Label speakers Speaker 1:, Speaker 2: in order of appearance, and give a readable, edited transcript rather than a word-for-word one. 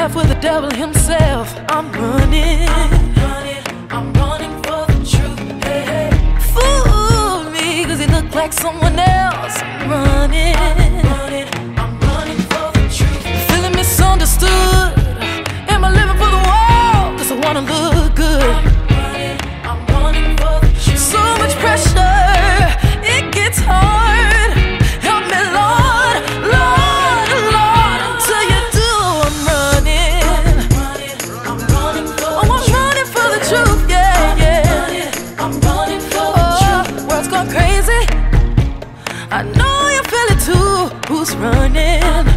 Speaker 1: left with the devil himself. I'm running. I'm running for the truth. Hey, hey. Fool me, cause he look like someone else. I'm running. I'm running for the truth. Feeling misunderstood. Am I living for the world? Cause I wanna look good. I'm running for the truth. So much pressure, it gets hard. Help me, Lord, Lord, Lord, until you do. I'm running. I'm running for the truth, yeah, yeah. I'm running for the truth. World's gone crazy. I know you feel it too. Who's running?